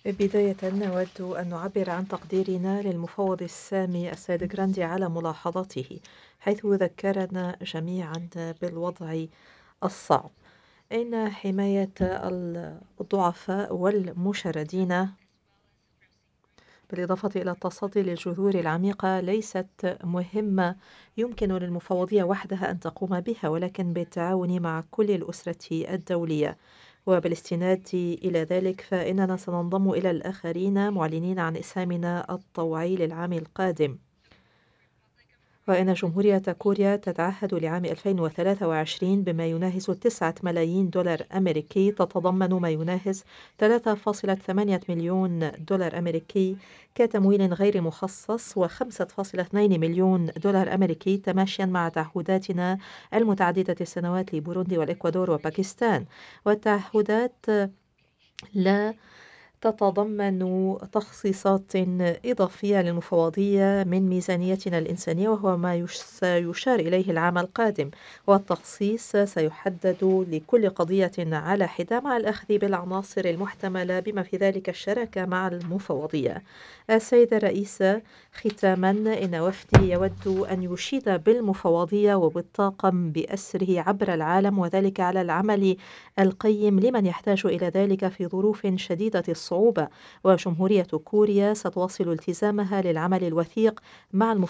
بداية نود أن نعبر عن تقديرنا للمفوض السامي السيد جراندي على ملاحظاته، حيث ذكرنا جميعا بالوضع الصعب. إن حماية الضعفاء والمشردين بالإضافة إلى التصدي للجذور العميقة ليست مهمة يمكن للمفوضية وحدها أن تقوم بها، ولكن بالتعاون مع كل الأسرة الدولية. وبالاستناد إلى ذلك فإننا سننضم إلى الآخرين معلنين عن إسهامنا الطوعي للعام القادم. وإن جمهورية كوريا تتعهد لعام 2023 بما يناهز 9 ملايين دولار أمريكي، تتضمن ما يناهز 3.8 مليون دولار أمريكي كتمويل غير مخصص و5.2 مليون دولار أمريكي تماشيا مع تعهداتنا المتعددة السنوات لبوروندي والإكوادور وباكستان. والتعهدات لا تتضمن تخصيصات إضافية للمفوضية من ميزانيتنا الإنسانية، وهو ما سيشار إليه العام القادم. والتخصيص سيحدد لكل قضية على حدة مع الأخذ بالعناصر المحتملة بما في ذلك الشراكة مع المفوضية. السيد الرئيس، ختاما، إن وفدي يود أن يشيد بالمفوضية وبالطاقم بأسره عبر العالم، وذلك على العمل القيم لمن يحتاج إلى ذلك في ظروف شديدة الصعوبة. وجمهورية كوريا ستواصل التزامها للعمل الوثيق مع